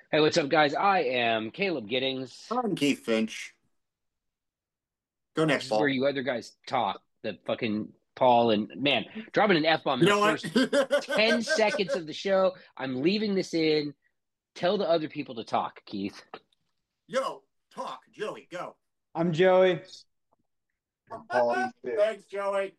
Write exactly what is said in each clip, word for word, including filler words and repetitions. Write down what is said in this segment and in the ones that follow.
Hey, what's up, guys? I am Caleb Giddings. I'm Keith Finch. Go This next, is where Paul. you other guys talk. The fucking Paul and man, dropping an F bomb You in the know what? first ten seconds of the show. I'm leaving this in. Tell the other people to talk, Keith. Yo, talk, Joey, go. I'm Joey. I'm Paul. Thanks, Joey.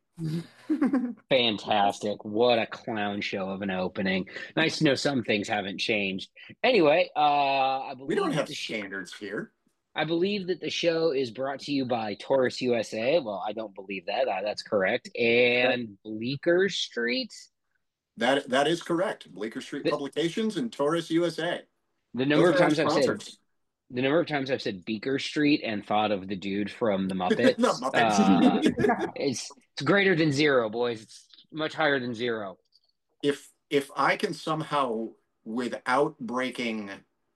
Fantastic. What a clown show of an opening. Nice to know some things haven't changed. Anyway, uh, I We don't believe that have the sh- standards here. I believe that the show is brought to you by Taurus U S A. Well, I don't believe that. Uh, that's correct. And Bleecker Street. That that is correct. Bleecker Street The, Publications and Taurus U S A. the number Those of are our times I've said sponsors. the number of times I've said Beaker Street and thought of the dude from the The Muppets. Uh, Muppets. it's it's greater than zero, boys. It's much higher than zero. if if I can somehow, without breaking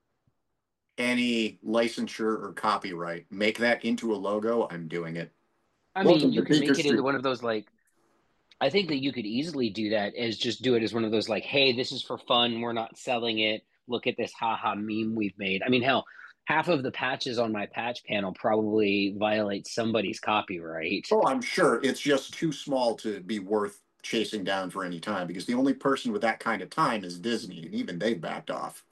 any licensure or copyright, make that into a logo, I'm doing it. I mean, Welcome to you can Beaker make it into Street. one of those like. I think that you could easily do that as just do it as one of those like, hey, this is for fun. We're not selling it. Look at this haha meme we've made. I mean, hell, half of the patches on my patch panel probably violate somebody's copyright. Oh, I'm sure it's just too small to be worth chasing down for any time because the only person with that kind of time is Disney, and even they backed off.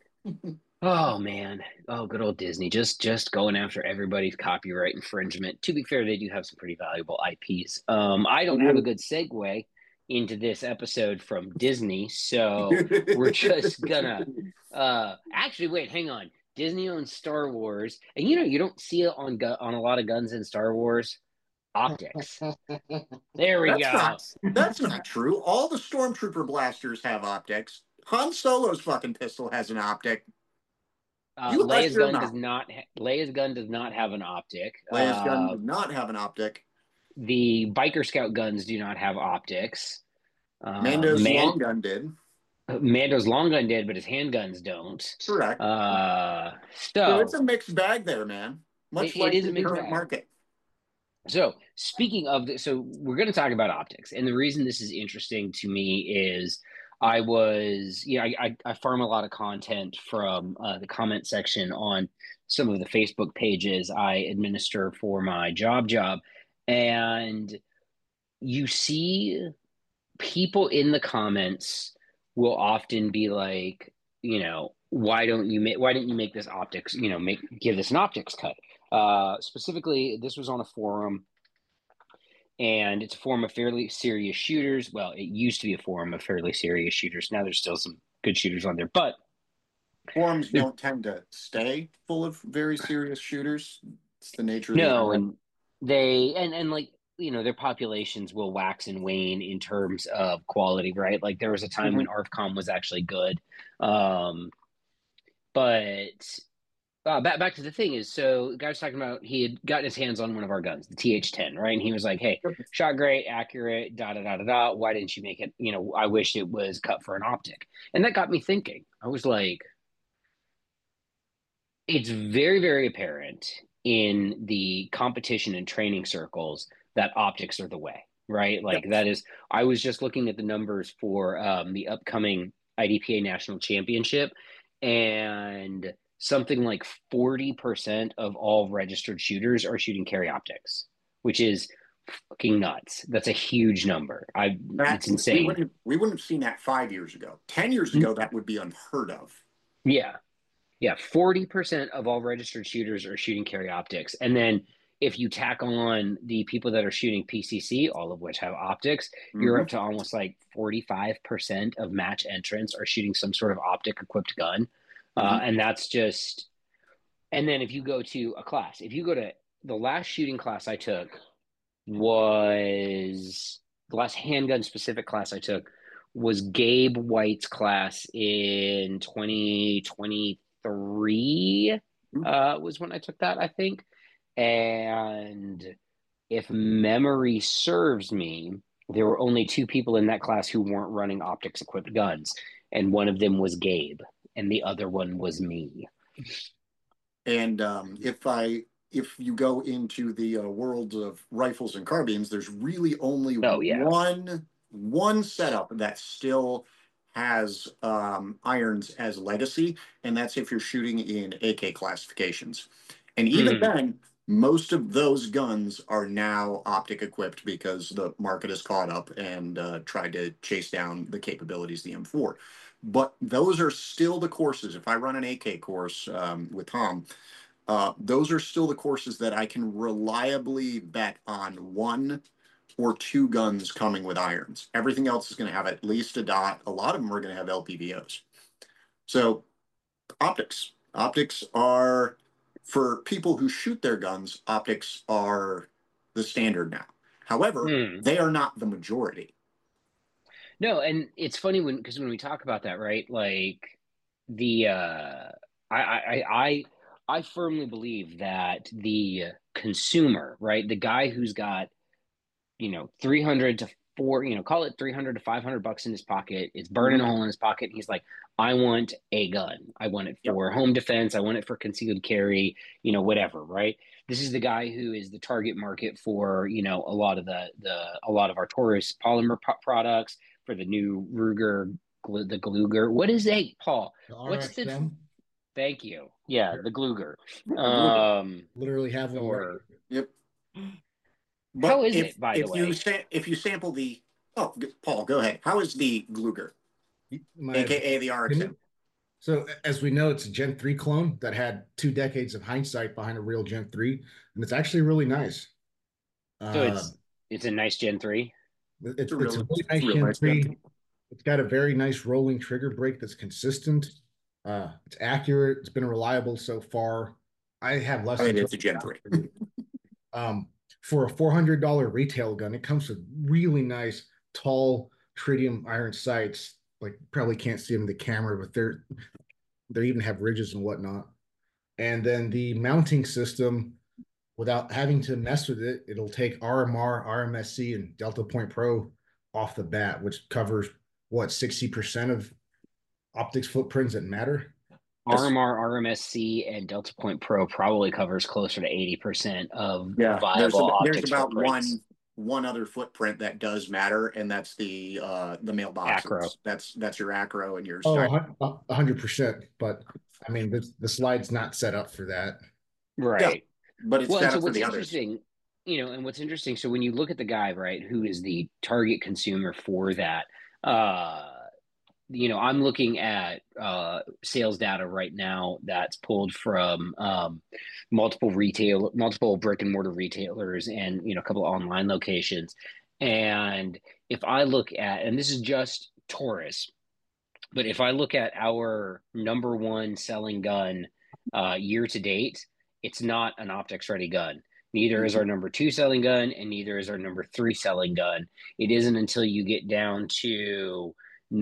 Oh man. Oh, good old Disney. Just just going after everybody's copyright infringement. To be fair, they do have some pretty valuable I Ps. Um, I don't have a good segue into this episode from Disney, so we're just gonna uh actually wait, hang on. Disney owns Star Wars, and you know you don't see it on gu on a lot of guns in Star Wars. Optics. There we That's go. not that's not true. All the stormtrooper blasters have optics. Han Solo's fucking pistol has an optic. Uh, You hush Leia's your gun does mouth. not ha Leia's gun does not have an optic. Leia's gun Uh, does not have an optic. The biker scout guns do not have optics. Uh, Mando's Man long gun did. Mando's long gun did, but his handguns don't. Correct. Uh, So it's so a mixed bag there, man. it, Much it like is a the mixed current bag. market. So speaking of the, so we're going to talk about optics, and the reason this is interesting to me is I was, you know, I, I, I farm a lot of content from uh, the comment section on some of the Facebook pages I administer for my job job, and you see people in the comments will often be like, you know, why don't you make why didn't you make this optics, you know, make give this an optics cut? Uh, specifically, this was on a forum, and it's a forum of fairly serious shooters. Well, it used to be a forum of fairly serious shooters. Now there's still some good shooters on there, but Forums there's don't tend to stay full of very serious shooters. It's the nature of the no, internet. and they and and like you know their populations will wax and wane in terms of quality, right? Like there was a time when Mhm. ARFCOM was actually good, um, but uh, back back to the thing is, so the guy was talking about he had gotten his hands on one of our guns, the T H ten, right? And he was like, "Hey, shot great, accurate, da da da da da. Why didn't you make it? You know, I wish it was cut for an optic." And that got me thinking. I was like, it's very very apparent in the competition and training circles that optics are the way, right? Like Yep. that is. I was just looking at the numbers for um, the upcoming I D P A National Championship, and something like forty percent of all registered shooters are shooting carry optics, which is fucking nuts. That's a huge number. I That It's we insane. wouldn't we wouldn't have seen that five years ago. Ten years ago, that would be unheard of. Yeah. Yeah, forty percent of all registered shooters are shooting carry optics. And then if you tack on the people that are shooting P C C, all of which have optics, you're Hmm. up to almost like forty-five percent of match entrants are shooting some sort of optic equipped gun. Uh, Hmm. and that's just, and then if you go to a class, if you go to the last shooting class I took was the last handgun specific class I took was Gabe White's class in twenty twenty-three uh, was when I took that, I think. And if memory serves me, there were only two people in that class who weren't running optics equipped guns. And one of them was Gabe, and the other one was me. And um, if I if you go into the uh, world of rifles and carbines, there's really only Oh, yeah. one one setup that still has um, irons as legacy, and that's if you're shooting in A K classifications. And even Mm. then, most of those guns are now optic equipped because the market has caught up and uh, tried to chase down the capabilities of the M four. But those are still the courses. If I run an A K course um, with Tom, uh, those are still the courses that I can reliably bet on one or two guns coming with irons. Everything else is going to have at least a dot. A lot of them are going to have L P V Os. So optics. Optics are, for people who shoot their guns, optics are the standard now. However, Mm. they are not the majority. No, and it's funny when because when we talk about that, right? Like the uh I I I I firmly believe that the consumer, right? The guy who's got, you know, three hundred to four, you know, call it three hundred to five hundred bucks in his pocket. It's burning Mhm. a hole in his pocket. And he's like, I want a gun. I want it Yep. for home defense. I want it for concealed carry, you know, whatever, right? This is the guy who is the target market for, you know, a lot of the, the, a lot of our Taurus polymer pro- products for the new Ruger, gl- the Gluger. What is it, Paul? The What's the, R X M. thank you. Yeah, the Gluger. Yeah, Um, Literally have one right or, Yep. But how is if it, by the if you way? sa- if you sample the oh Paul, go ahead. How is the Gluger, here. My aka the R X M? opinion. So as we know, it's a Gen three clone that had two decades of hindsight behind a real Gen three, and it's actually really nice. So Uh, it's, it's a nice Gen three. it's It's a it's real, a really it's nice a real Gen nice three. gun. It's got a very nice rolling trigger break that's consistent. Uh, it's accurate. It's been reliable so far. I have less I than mean, two it's a Gen three. Um, for a four hundred dollar retail gun, it comes with really nice, tall tritium iron sights. Like, probably can't see them in the camera, but they're they even have ridges and whatnot. And then the mounting system, without having to mess with it, it'll take R M R, R M S C, and Delta Point Pro off the bat, which covers what, sixty percent of optics footprints that matter. R M R, R M S C, and Delta Point Pro probably covers closer to eighty percent of Yeah, there's viable a, there's optics about footprints. one one other footprint that does matter, and that's the uh the Acro. mailboxes. That's that's your acro and your Oh, side. a hundred percent. But I mean, the, the slide's not set up for that. Yeah, Right. but it's Well, and set so up for what's the others. interesting, you know, and what's interesting, so when you look at the guy, right, who is the target consumer for that, uh, you know, I'm looking at uh, sales data right now that's pulled from um, multiple retail, multiple brick and mortar retailers, and you know, a couple of online locations. And if I look at, and this is just Taurus, but if I look at our number one selling gun uh, year to date, it's not an optics ready gun. Neither is our number two selling gun, and neither is our number three selling gun. It isn't until you get down to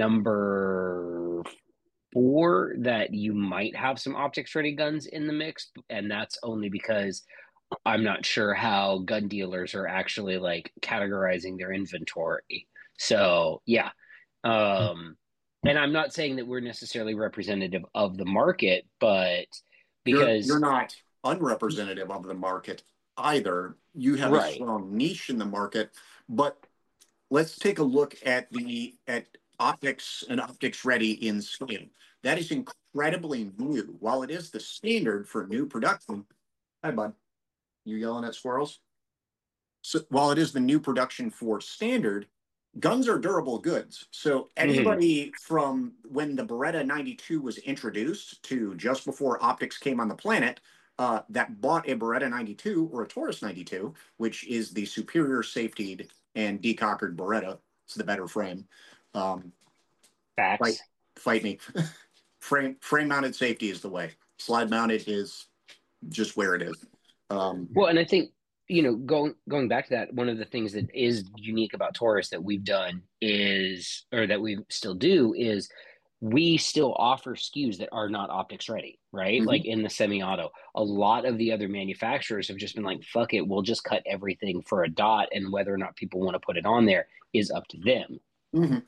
number four that you might have some optics ready guns in the mix, and that's only because I'm not sure how gun dealers are actually like categorizing their inventory. So yeah. Um, and I'm not saying that we're necessarily representative of the market, but You're you're because not unrepresentative of the market either. You have a right. strong niche in the market, but let's take a look at the at optics and optics ready in scale. That is incredibly new. While it is the standard for new production, hi bud, you yelling at squirrels? So while it is the new production for standard, guns are durable goods. So Mhm. anybody from when the Beretta ninety-two was introduced to just before optics came on the planet, uh, that bought a Beretta ninety-two or a Taurus ninety-two, which is the superior safetied and decockered Beretta. It's the better frame. Um, fight, Facts. fight me. frame frame mounted safety is the way. Slide mounted is just where it is. Um, Well, and I think, you know, going going back to that, one of the things that is unique about Taurus that we've done is, or that we still do, is we still offer S K Us that are not optics ready, right? mhm. Like in the semi-auto. A lot of the other manufacturers have just been like, fuck it, we'll just cut everything for a dot, and whether or not people want to put it on there is up to them. Mm-hmm.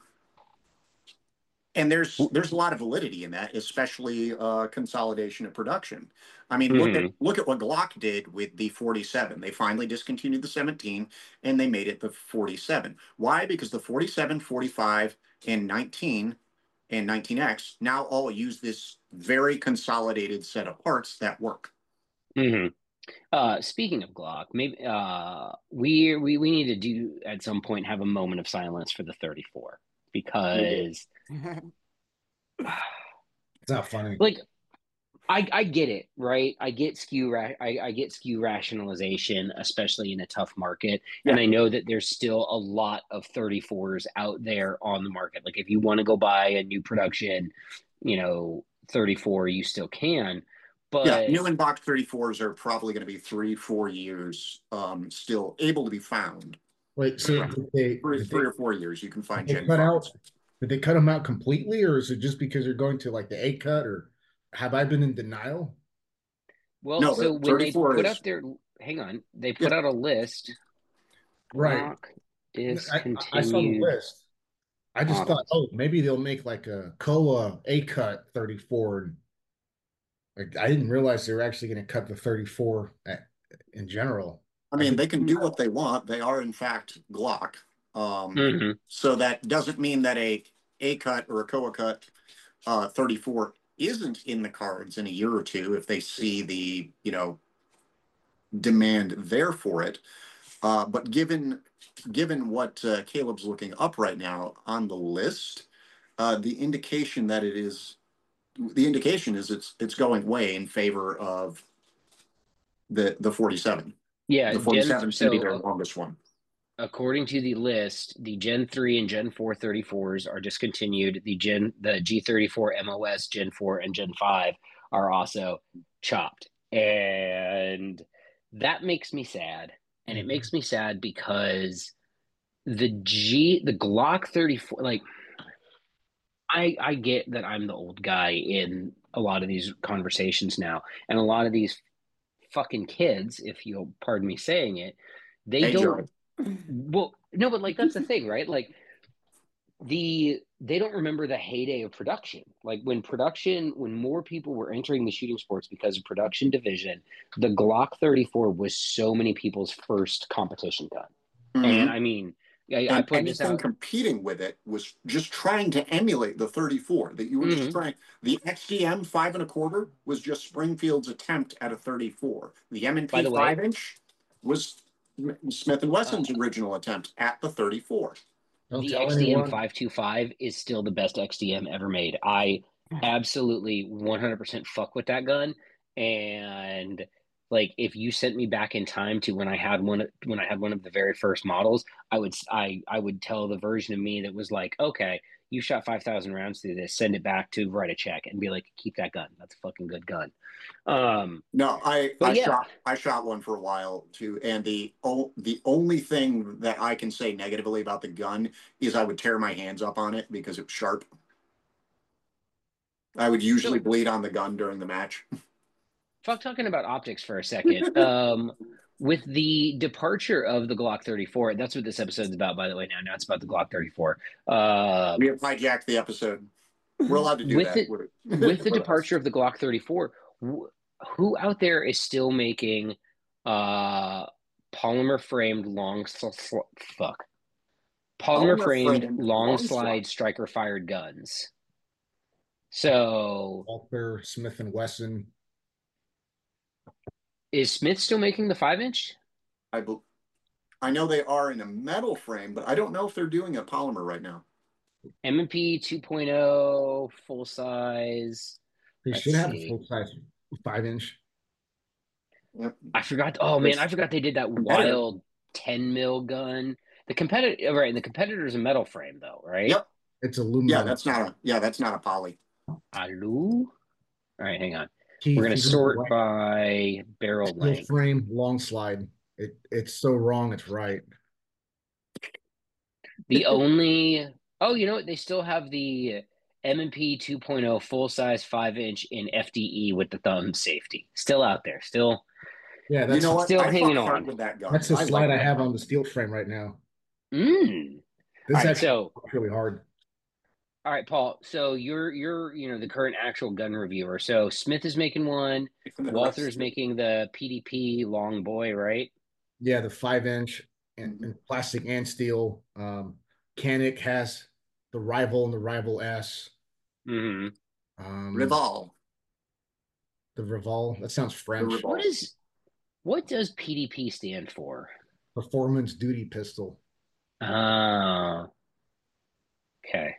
And there's there's a lot of validity in that, especially uh, consolidation of production. I mean, look at Mm-hmm. look at what Glock did with the forty-seven. They finally discontinued the seventeen and they made it the forty-seven. Why? Because the forty-seven, forty-five, and nineteen and nineteen X now all use this very consolidated set of parts that work. Mm-hmm. Uh, speaking of Glock, maybe uh, we we we need to do at some point have a moment of silence for the thirty-four because It's not funny. like I I get it, right? I get skew ra- I, I get skew rationalization, especially in a tough market. And Yeah. I know that there's still a lot of thirty-fours out there on the market. Like if you want to go buy a new production, you know, thirty-four, you still can. Yeah, But new in box thirty-fours are probably going to be three, four years um, still able to be found. Wait, so did they, Three, did three they, or four years you can find did they Gen cut out? fives. Did they cut them out completely, or is it just because you're going to like the A cut, or have I been in denial? well, No, so the when they thirty-four put is out their hang on, they yeah, put out a list. Right. Glock I, I saw the discontinued list. I just thought, models. oh, maybe they'll make like a C O A A cut thirty-four. Like I didn't realize they were actually going to cut the thirty-four at, in general. I I mean, think they can do what they want. They are, in fact, Glock. Um, Mhm. so that doesn't mean that a A cut or a C O A cut uh, thirty-four isn't in the cards in a year or two if they see the, you know, demand there for it. Uh, but given given what uh, Caleb's looking up right now on the list, uh, the indication that it is the indication is it's it's going way in favor of the the forty-seven. Yeah, The Gen. forty-seven is going to be So their uh, longest one. according to the list, the Gen three and Gen four thirty-fours are discontinued. The Gen the G thirty-four M O S Gen four and Gen five are also chopped. And that makes me sad. And it Mhm. makes me sad because the G the Glock thirty-four, like I I get that I'm the old guy in a lot of these conversations now. And a lot of these fucking kids, if you'll pardon me saying it, they Hey, Joe. don't. Well, no, but like that's the thing, right? Like the they don't remember the heyday of production. Like when production, when more people were entering the shooting sports because of production division, the Glock thirty-four was so many people's first competition gun. And Mhm. I mean, I, I And put this anything out. competing with it was just trying to emulate the thirty-four. That you were just Mhm. trying. The X D M five and a quarter was just Springfield's attempt at a thirty-four. The M and By P the five way, inch was Smith and uh, Wesson's original attempt at the thirty-four. Don't the tell X D M anyone. five twenty-five is still the best X D M ever made. I absolutely one hundred percent fuck with that gun. And like if you sent me back in time to when I had one when I had one of the very first models, I would I I would tell the version of me that was like, "Okay, you shot five thousand rounds through this. Send it back to write a check and be like, "Keep that gun. That's a fucking good gun." Um, No, I but I yeah, shot I shot one for a while too, and the o- the only thing that I can say negatively about the gun is I would tear my hands up on it because it was sharp. I would usually so bleed on the gun during the match. fuck talking about optics for a second. Um, with the departure of the Glock thirty-four, that's what this episode's about, by the way. Now, now it's about the Glock thirty-four. Uh, We have hijacked the episode. We're allowed to do with that it, with, with the with us. departure of the Glock thirty-four, wh- who out there is still making uh, polymer framed long sl- sl- fuck polymer Polymer framed framed long long slide. slide striker fired guns? So Walther, Smith and Wesson. is Smith still making the five inch? I bel I know they are in a metal frame, but I don't know if they're doing a polymer right now. M and P two point oh full size. They Let's should have a see. full size five inch. Yep. I forgot. Oh man, It's I forgot they did that competitor. wild ten mil gun. The competitor, right? The competitor is a metal frame, though, right? Yep. It's Yeah, aluminum. that's not a yeah, that's not a poly. Alu. All right, hang on. We're Keith, gonna you got it sort right. by barrel Steel length. frame, long slide. It it's so wrong, it's right. The only oh, you know what? They still have the M and P two point oh full size five inch in F D E with the thumb safety. Still out there. Still, Yeah, You that's know what? still I hanging fought hard on. with that gun. that's the I slide like I that have on gun. the steel frame right now. Mm. All This right, actually so works really hard. all right, Paul. So you're you're you know the current actual gun reviewer. So Smith is making one. And the Walther rest is of it. making the P D P long boy, right? Yeah, the five inch and, Mhm. and plastic and steel. Um, Canik has the rival and the rival S. Hmm. Um, Revol. the Revol. That sounds French. Revol. What is what does P D P stand for? Performance Duty Pistol. Oh, okay.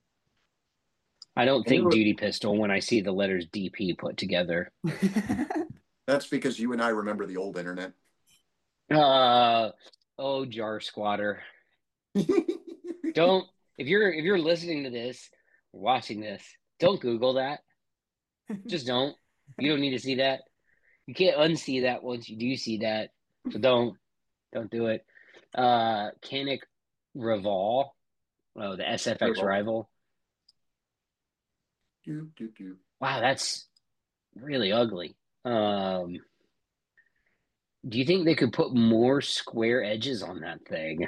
I don't And they think were- duty pistol when I see the letters D P put together. That's because you and I remember the old internet. Uh oh, jar squatter. Don't if you're if you're listening to this, or watching this, don't Google that. Just don't. You don't need to see that. You can't unsee that once you do see that. So don't don't do it. Uh Canic Revol. Oh, the S F X Revol. rival. Do, do, do. Wow, that's really ugly. Um do you think they could put more square edges on that thing?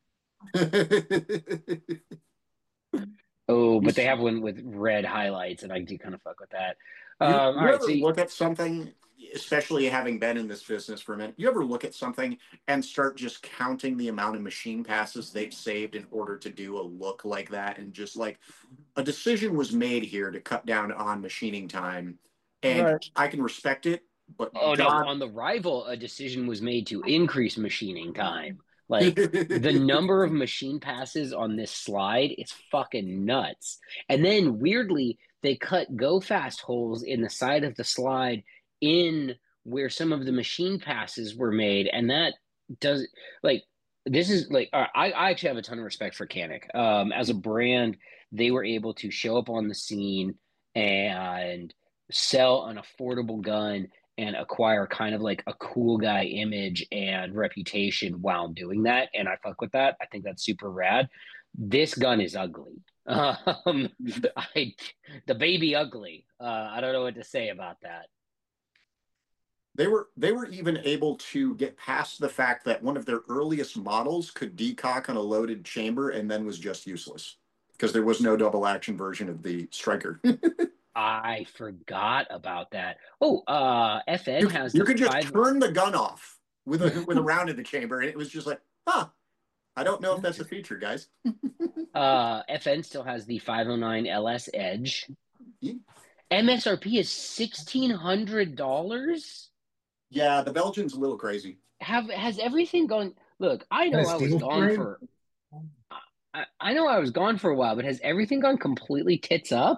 Oh, You but they s- have one with red highlights, and I do kind of fuck with that. You, Um, all you right, ever so you, look at something, especially having been in this business for a minute, you ever look at something and start just counting the amount of machine passes they've saved in order to do a look like that? And just like a decision was made here to cut down on machining time. And Right. I can respect it, but oh no, God. on the rival, a decision was made to increase machining time. Like the number of machine passes on this slide is fucking nuts. And then weirdly, they cut go fast holes in the side of the slide in where some of the machine passes were made, and that does like this is like uh, I, I actually have a ton of respect for Canic. Um, as a brand, they were able to show up on the scene and sell an affordable gun and acquire kind of like a cool guy image and reputation while doing that. And I fuck with that. I think that's super rad. This gun is ugly. Um, I the baby ugly. Uh, I don't know what to say about that. They were they were even able to get past the fact that one of their earliest models could decock on a loaded chamber and then was just useless because there was no double action version of the striker. I forgot about that. Oh, uh, F N you, has you the could just five. turn the gun off with a with a round in the chamber, and it was just like, huh. I don't know if that's a feature, guys. Uh, F N still has the five oh nine L S Edge. Yeah, M S R P is sixteen hundred dollars. the Belgian's a little crazy. Have has everything gone? Look, I And know a I was steel gone frame? for. I, I know I was gone for a while, but has everything gone completely tits up?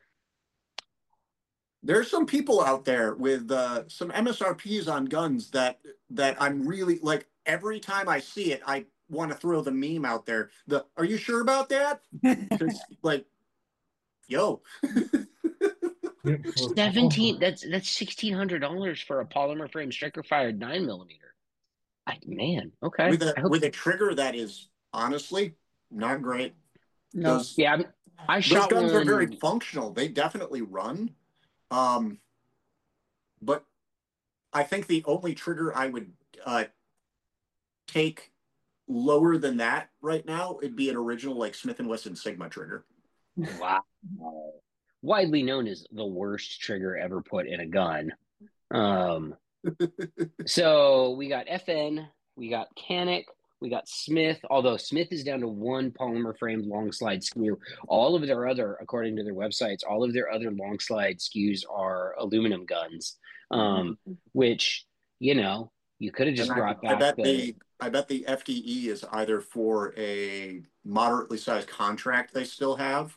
There's some people out there with uh, some M S R Ps on guns that that I'm really like. Every time I see it, I want to throw the meme out there. The Are you sure about that? Because like, yo, Yeah, for- Seventeen. That's that's sixteen hundred dollars for a polymer frame striker fired nine millimeter. I, man, okay. with a I hope with a trigger that is honestly not great. no. Those Yeah, I'm, I those shot guns are very one. functional. They definitely run. Um, but I think the only trigger I would uh, take lower than that right now it'd be an original like Smith and Wesson Sigma trigger. Wow. Widely known as the worst trigger ever put in a gun. Um, so we got F N, we got Canic, we got Smith, although Smith is down to one polymer framed long slide S K U. All of their other, according to their websites, all of their other long slide S K Us are aluminum guns, um, which, you know, you could have And just I, brought I back bet the. the I bet the F D E is either for a moderately sized contract they still have,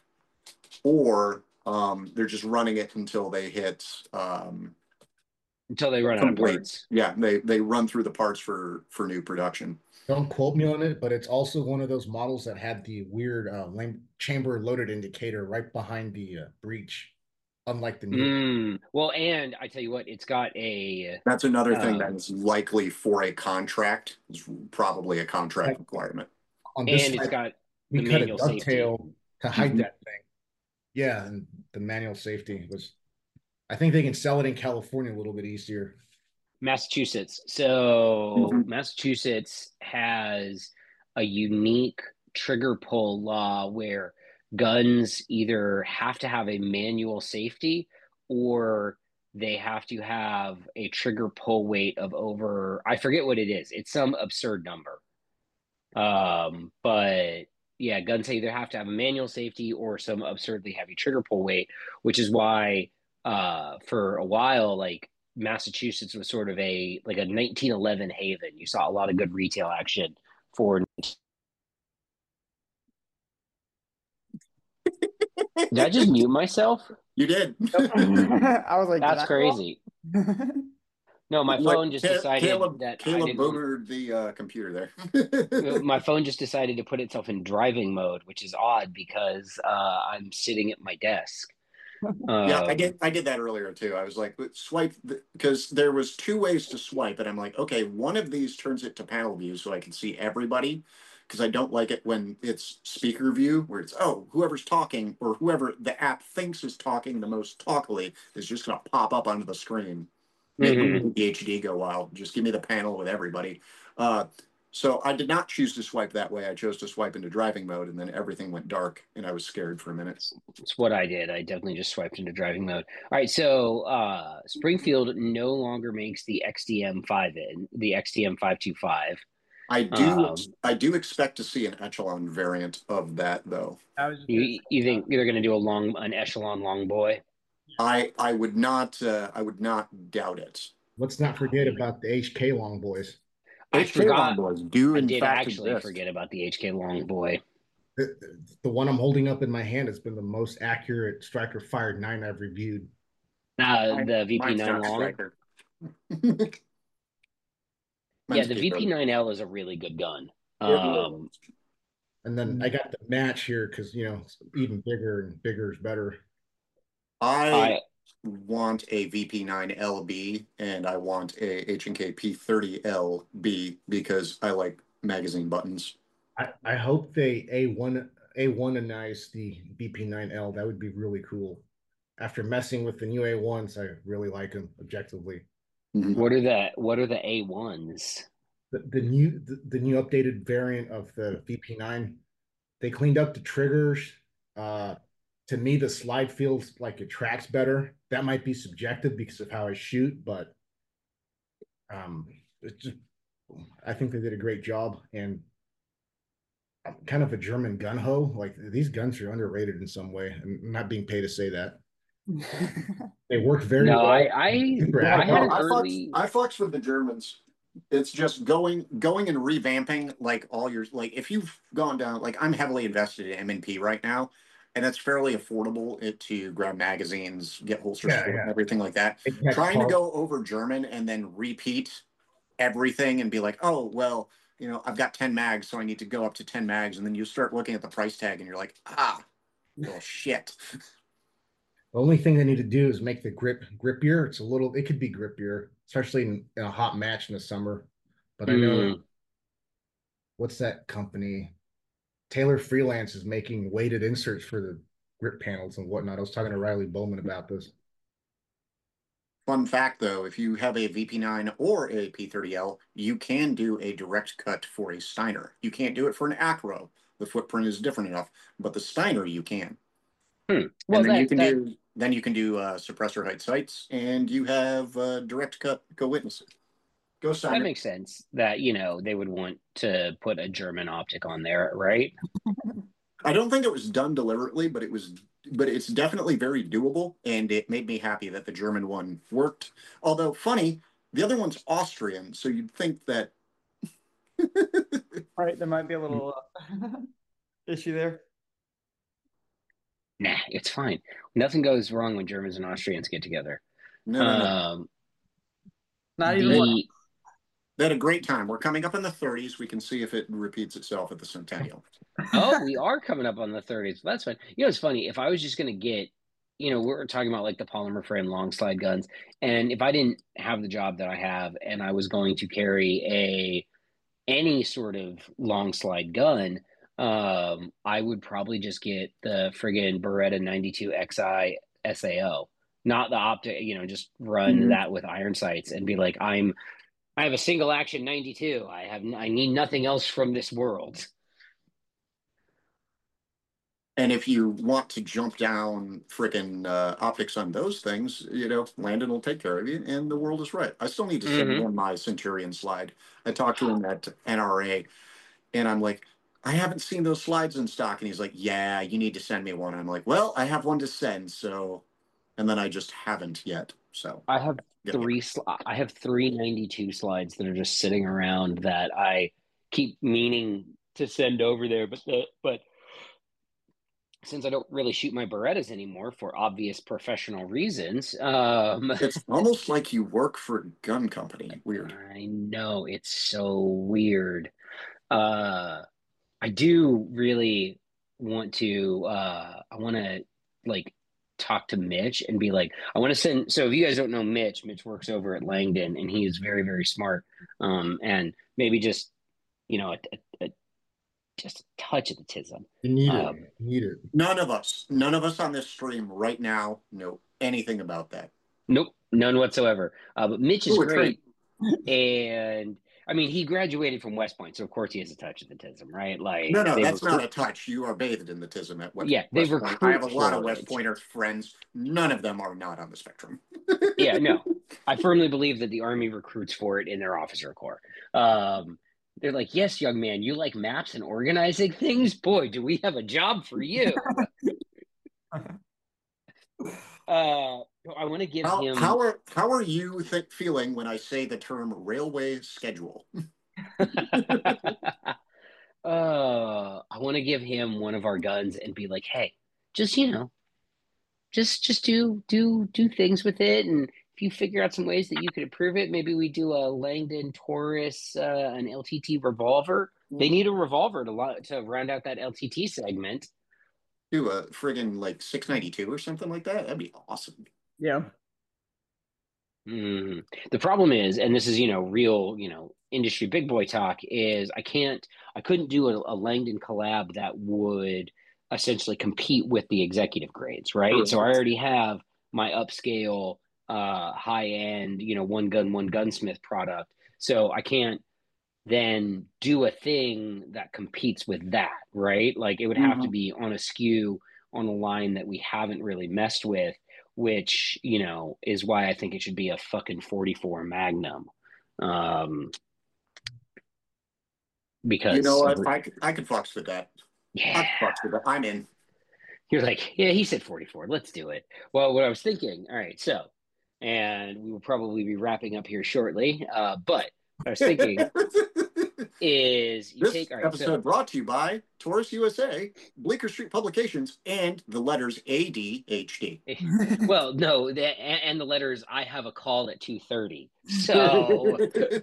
or um, they're just running it until they hit um, Until they run out of some weight. parts. Yeah, they they run through the parts for for new production. Don't quote me on it, but it's also one of those models that had the weird uh, lam- chamber loaded indicator right behind the uh, breech, unlike the new. Mm. Well, and I tell you what, it's got a. That's another thing Um, that's likely for a contract. It's probably a contract Like requirement. on this and it's side, got the we cut a manual safety. dovetail to hide Mhm. that thing. Yeah, and the manual safety was. I think they can sell it in California a little bit easier. Massachusetts. So Mhm. Massachusetts has a unique trigger pull law where guns either have to have a manual safety or they have to have a trigger pull weight of over, I forget what it is. It's some absurd number. Um, but yeah, guns either have to have a manual safety or some absurdly heavy trigger pull weight, which is why uh, for a while, like Massachusetts was sort of a like a nineteen eleven haven. You saw a lot of good retail action for. Did I just mute myself? You did. I was like, That's crazy. No, my Like, phone just Ca- decided Caleb, that I Caleb didn't. boomered the uh, computer there. My phone just decided to put itself in driving mode, which is odd because uh, I'm sitting at my desk. Yeah, I Um, did. I did that earlier too. I was like, swipe because there was two ways to swipe, and I'm like, okay, one of these turns it to panel view so I can see everybody, because I don't like it when it's speaker view where it's oh whoever's talking or whoever the app thinks is talking the most talkily is just going to pop up onto the screen. Make mhm. the H D go wild. Just give me the panel with everybody. Uh, so I did not choose to swipe that way. I chose to swipe into driving mode, and then everything went dark, and I was scared for a minute. It's what I did. I definitely just swiped into driving mode. All right, so uh, Springfield no longer makes the X D M five in the X D M five two five. I do. Um, I do expect to see an echelon variant of that, though. I was just gonna you say, you think they're going to do a long an echelon long boy? I I would not. Uh, I would not doubt it. Let's not forget about the H K Long Boys. I H K forgot. Longboys do I in did fact actually exist. forget about the H K long boy. The, the one I'm holding up in my hand has been the most accurate striker fired nine I've reviewed. Uh, Mine- the V P mine's nine not long. striker. Yeah, Mine's the P V P thirty. nine L is a really good gun. It Um, And then I got the match here because, you know, it's even bigger and bigger is better. I I want a V P nine L B and I want a H and K P thirty L B because I like magazine buttons. I, I hope they A one A one-anize the V P nine L. That would be really cool. After messing with the new A ones, I really like them objectively. Mhm. what are the what are the A ones? The, the new the, the new updated variant of the V P nine, they cleaned up the triggers. Uh, to me, the slide feels like it tracks better. That might be subjective because of how I shoot, but um, it's just, I think they did a great job. And I'm kind of a German gun ho. Like these guns are underrated in some way. I'm not being paid to say that. They work very No, well. I I Super I had accurate. an I flex, early. I flex with the Germans. It's just going going and revamping like all your like if you've gone down like I'm heavily invested in M and P right now, and that's fairly affordable it, to grab magazines, get holsters, Yeah, for it, yeah. and everything like that. It had Trying to car- go over German and then repeat everything and be like, oh well, you know, I've got ten mags, so I need to go up to ten mags, and then you start looking at the price tag and you're like, ah, well shit. The only thing they need to do is make the grip grippier. It's a little, it could be grippier, especially in, in a hot match in the summer. But I know Mm, what's that company? Taylor Freelance is making weighted inserts for the grip panels and whatnot. I was talking to Riley Bowman about this. Fun fact though, if you have a V P nine or a P thirty L, you can do a direct cut for a Steiner. You can't do it for an Acro. The footprint is different enough, but the Steiner you can. hmm. Well, And then you that can that do then you can do uh, suppressor height sights, and you have uh, direct cut. Go witness it. Go that Steiner. makes sense. That you know they would want to put a German optic on there, right? I don't think it was done deliberately, but it was. But it's definitely very doable, and it made me happy that the German one worked. Although funny, the other one's Austrian, so you'd think that. right, there might be a little uh, issue there. Nah, it's fine. Nothing goes wrong when Germans and Austrians get together. No, no, no. Um, Not even one. the They had a great time. We're coming up in the thirties. We can see if it repeats itself at the centennial. oh, we are coming up on the thirties. That's fine. You know, it's funny. If I was just going to get, you know, we're talking about like the polymer frame long slide guns, and if I didn't have the job that I have, and I was going to carry a any sort of long slide gun, um, I would probably just get the friggin' Beretta ninety-two X I S A O, not the optic. You know, just run Mhm. that with iron sights and be like, I'm. I have a single action ninety-two. I have. I need nothing else from this world. And if you want to jump down freaking uh, optics on those things, you know, Landon will take care of you, and the world is right. I still need to send Mhm. him my Centurion slide. I talked to him at N R A, and I'm like, I haven't seen those slides in stock. And he's like, yeah, you need to send me one. I'm like, well, I have one to send. So, and then I just haven't yet. So I have yeah, yeah. three. Sl- I have three ninety-two slides that are just sitting around that I keep meaning to send over there, but the, but since I don't really shoot my Berettas anymore for obvious professional reasons, um, It's almost like you work for a gun company. Weird. I know it's so weird. Uh, I do really want to. Uh, I want to like talk to Mitch and be like, I want to send. So if you guys don't know Mitch, Mitch works over at Langdon, and he is very, very smart. Um, and maybe just you know, a, a, a, just a touch of the tism. You need Um, it. You need it. None of us, none of us on this stream right now know anything about that. nope, none whatsoever. Uh, but Mitch is Ooh, a tree. great, and I mean, he graduated from West Point, so of course he has a touch of the tism, right? Like, No, no, they that's not recruit. a touch. You are bathed in the tism at West, Yeah, they West Point. I have a recruit lot of for West it. Pointers friends. None of them are not on the spectrum. Yeah, no, I firmly believe that the Army recruits for it in their officer corps. Um, they're like, yes, young man, you like maps and organizing things? Boy, do we have a job for you. Uh, I want to give How, him. how are how are you th- feeling when I say the term railway schedule? uh, I want to give him one of our guns and be like, hey, just you know, just just do do do things with it, and if you figure out some ways that you could improve it, maybe we do a Langdon Taurus, uh, an L T T revolver. They need a revolver to lo- to round out that L T T segment. Do a friggin' like six ninety-two or something like that? That'd be awesome. Yeah. Mm. The problem is, and this is, you know, real, you know, industry big boy talk, is I can't, I couldn't do a, a Langdon collab that would essentially compete with the executive grades, right? So I already have my upscale, uh, high end, you know, one gun, one gunsmith product. So I can't then do a thing that competes with that, right? Like it would have to Mhm. be on a skew on a line that we haven't really messed with, which, you know, is why I think it should be a fucking forty-four Magnum. Um, You know because what? I could I could fucks with that. I yeah, could fucks with that. I'm in. you're like, yeah, he said forty-four. Let's do it. Well, what I was thinking, all right, so, and we will probably be wrapping up here shortly. Uh, but I was thinking is you This take, all right, so episode brought to you by Taurus U S A, Bleecker Street Publications, and the letters A D H D. well, no, the, and, and the letters I have a call at two thirty. So,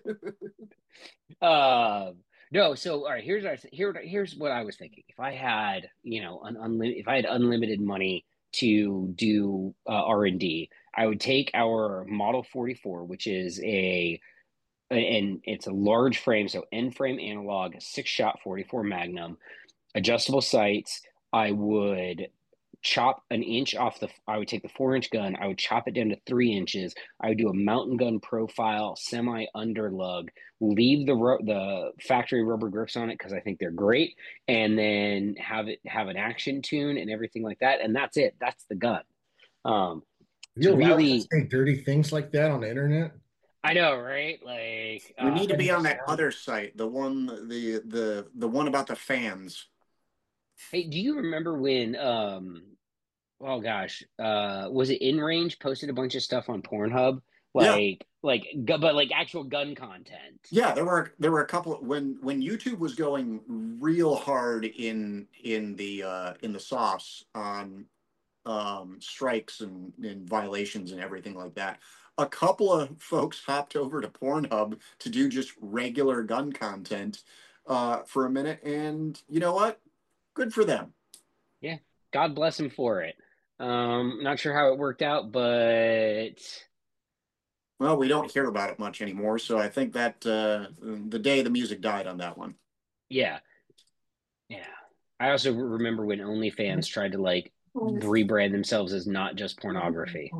uh, no, so all right, here's what I th- here here's what I was thinking. If I had, you know, an unlimited if I had unlimited money to do uh, R and D, I would take our Model forty-four, which is a and it's a large frame, so end frame analog, six shot forty-four Magnum, adjustable sights. I would chop an inch off the I would take the four inch gun, I would chop it down to three inches. I would do a mountain gun profile semi underlug, leave the ro- the factory rubber grips on it because I think they're great, and then have it have an action tune and everything like that, and that's it. That's the gun. um Are it's you allowed to really, say dirty things like that on the internet? I know, right? Like You uh need to be on that other site, the one the the the one about the fans. hey, do you remember when um oh gosh, uh, was it In Range posted a bunch of stuff on Pornhub, Yeah. like like gu- but like actual gun content? Yeah, there were there were a couple when when YouTube was going real hard in in the uh in the sauce on um strikes and, and violations and everything like that. A couple of folks hopped over to Pornhub to do just regular gun content uh for a minute, and you know what? Good for them. Yeah, God bless him for it. Um, not sure how it worked out, but Well, we don't hear about it much anymore, so I think that uh the day the music died on that one. yeah, yeah. I also remember when OnlyFans tried to like rebrand themselves as not just pornography.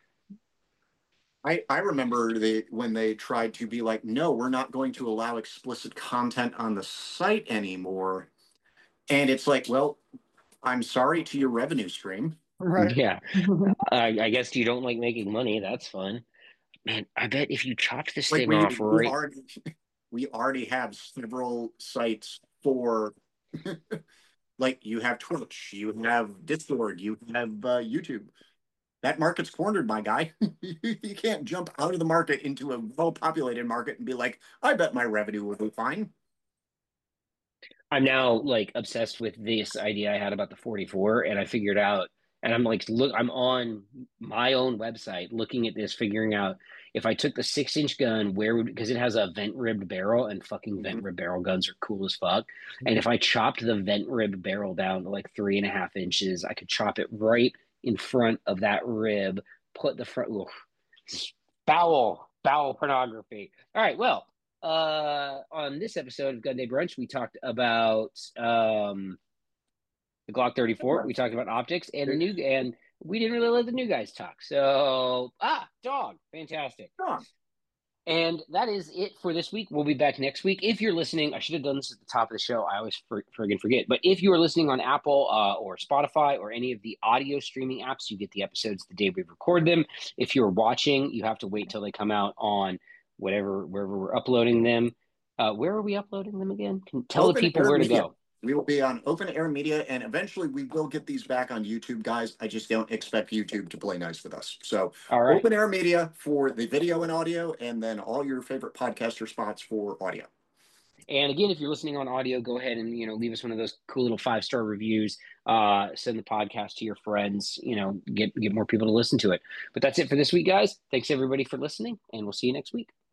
I, I remember the when they tried to be like, no, we're not going to allow explicit content on the site anymore. And it's like, well, I'm sorry to your revenue stream. Right. Yeah, I, I guess you don't like making money. That's fun, man. I bet if you chopped this Like thing we off we right, already we already have several sites for Like you have Twitch, you have Discord, you have uh, YouTube. That market's cornered, my guy. You can't jump out of the market into a well-populated market and be like, I bet my revenue will be fine. I'm now like obsessed with this idea I had about the forty-four, and I figured out, and I'm like, look, I'm on my own website looking at this, figuring out if I took the six inch gun, where would, because it has a vent ribbed barrel, and fucking vent ribbed barrel guns are cool as fuck. And if I chopped the vent ribbed barrel down to like three and a half inches, I could chop it right in front of that rib, put the front, oof, foul, foul pornography. All right, well. Uh, on this episode of Gun Day Brunch, we talked about um, the Glock thirty-four. We talked about optics and the new, and we didn't really let the new guys talk. So, ah, dog, fantastic. Dog. And that is it for this week. We'll be back next week. If you're listening, I should have done this at the top of the show. I always for, friggin' forget. But if you are listening on Apple uh, or Spotify or any of the audio streaming apps, you get the episodes the day we record them. If you're watching, you have to wait till they come out on whatever, wherever we're uploading them. Uh, where are we uploading them again? Can tell Open the people Air where to Media. go. We will be on Open Air Media, and eventually we will get these back on YouTube, guys. I just don't expect YouTube to play nice with us. So All right. Open Air Media for the video and audio, and then all your favorite podcaster spots for audio. And again, if you're listening on audio, go ahead and, you know, leave us one of those cool little five-star reviews. Uh, send the podcast to your friends, you know, get, get more people to listen to it. But that's it for this week, guys. Thanks, everybody, for listening, and we'll see you next week.